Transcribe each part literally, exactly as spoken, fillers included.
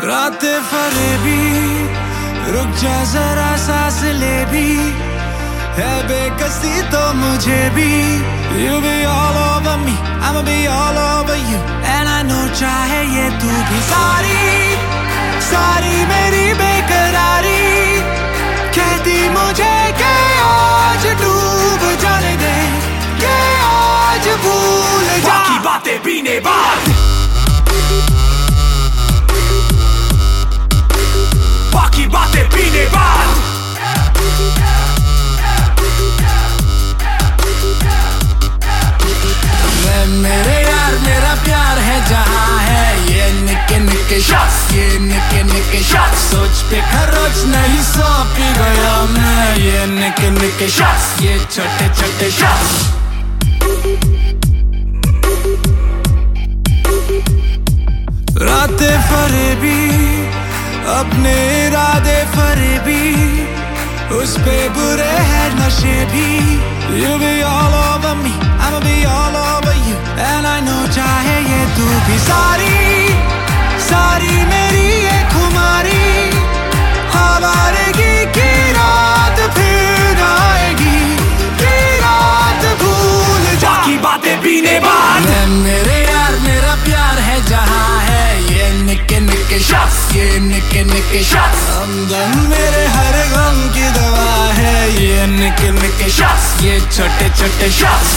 रातें फरेबी, रुक जा जरा सांस ले भी, है बेकसी तो मुझे भी। You be all over me, I'ma be all over you, and I know चाहे ये तू भी। सारी सारी मेरी बेकरारी कहती मुझे कि आज डूब जाने दे, कि आज भूल जा। बाकी बातें पीने बाद, बाकी बातें पीने बाद। मैं मेरे यार मेरा प्यार है जहाँ है ये निके निके शॉट्स, ये निके निके शॉट्स। सोच पे खरोच नहीं सौ पी गया मैं, ये निके निके शॉट्स, ये छोटे छोटे शॉट्स। रातें फरेबी, अपने इरादे फरेबी, उस पे बुरे हैं नशे भी। You be all over me, I'ma be all over you, and I know चाहे ये तू भी। सारी सारी मेरी ये खुमारी आवारगी की रात फिर आएगी, की रात भूल जा। बाकी बातें पीने बाद, मैं मेरे यार मेरा प्यार है जहाँ है ये निके निके शॉट्स, ये निके निके शॉट्स। हमदम मेरे हर गम की दवा है ये निके निके शॉट्स, ये छोटे छोटे शॉट्स।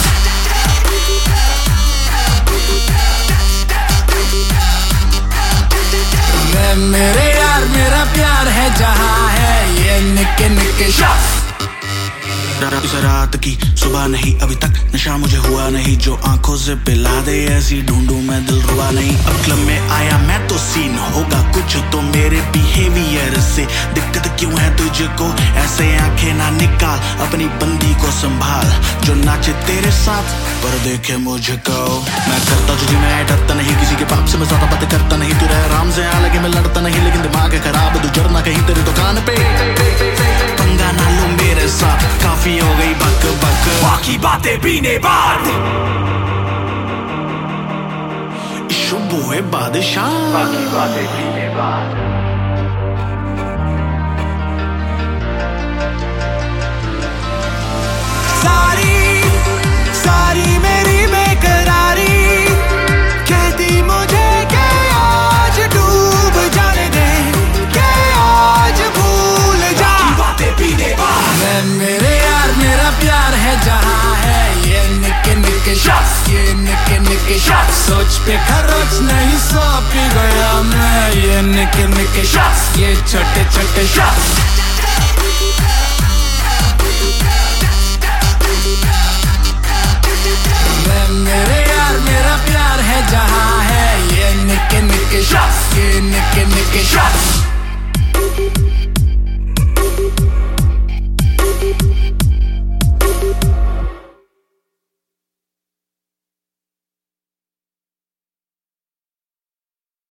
मैं मेरे यार मेरा प्यार है जहाँ है ये निके निके शॉट्स। इस रात की सुबह नहीं अभी तक नशा मुझे हुआ नहीं, जो आंखों से पिला दे ऐसी ढूंढूं मैं दिल रुबा नहीं। अब क्लब में आया मैं तो सीन होगा कुछ तो मेरे बिहेवियर से। दिक्कत क्यों है तुझको, ऐसे आंखें ना निकाल, अपनी बंदी को संभाल जो नाचे तेरे साथ पर देखे मुझको। मैं करता तुझे मैं डरता नहीं, किसी के बाप से मैं ज्यादा बातें करता नहीं। तू रह आराम से आ लगे मैं लड़ता नहीं, लेकिन दिमाग है खराब तू जरना कहीं तेरी दुकान पे। पंगा ना लो मेरे साथ, काफी हो गई बक बक। बाकी बातें पीने बाद, शुभ हुए बादशाह। बाकी बातें पीने बाद। सारी सारी मेरी बेकरारी कहती मुझे कि आज डूब जाने दे, कि आज भूल जा। बाकी बातें पीने बाद, मैं मेरे यार मेरा प्यार है जहाँ है ये निके निके शॉट्स, ये निके निके शॉट्स। सोच पे खरोच नहीं सौ पी गया मैं, ये निके निके शॉट्स, ये छोटे छोटे शॉट्स। मैं मेरे यार मेरा प्यार है जहाँ है ये निके निके शॉट्स, ये निके निके शॉट्स।